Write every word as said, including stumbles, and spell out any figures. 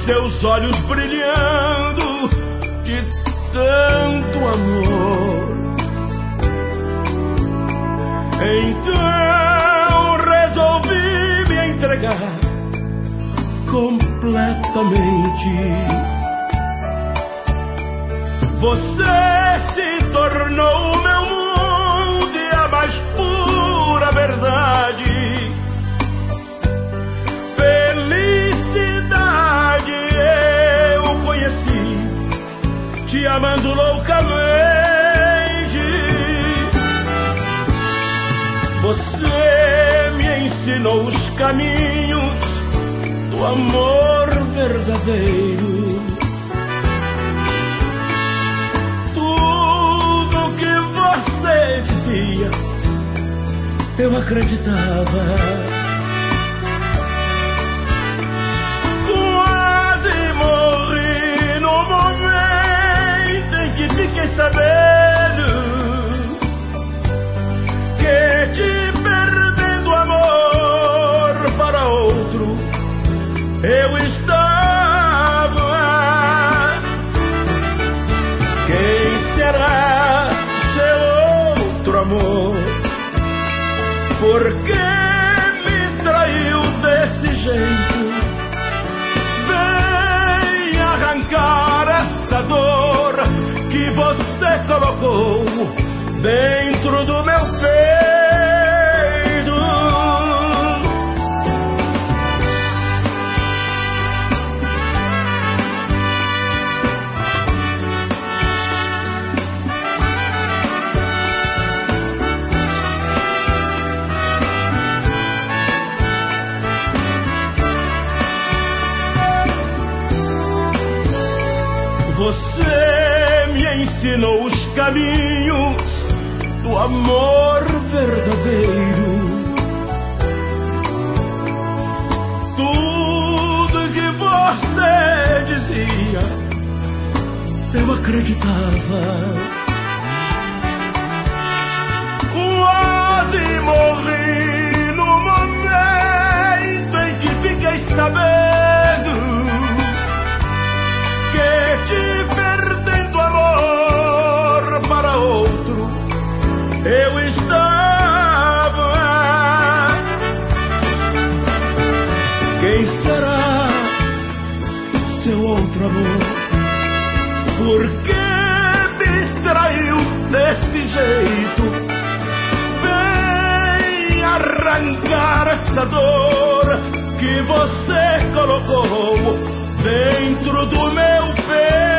seus olhos brilhando de tanto amor. Então resolvi me entregar completamente. Você se tornou meu mundo e a mais pura verdade. Felicidade eu conheci, te amando loucamente. Você me ensinou os caminhos do amor verdadeiro. Tudo que você dizia eu acreditava. Quase morri no momento em que fiquei sabendo que te perdendo amor para outro eu estava. Quem será seu outro amor? Por que me traiu desse jeito? Vem arrancar essa dor que você colocou dentro do meu peito. Você me ensinou os caminhos do amor verdadeiro. Tudo que você dizia eu acreditava. Quase morri no momento em que fiquei sabendo que te perdendo amor para outro eu estava. Quem será seu outro amor? Por que me traiu desse jeito? Vem arrancar essa dor que você colocou dentro do meu peito.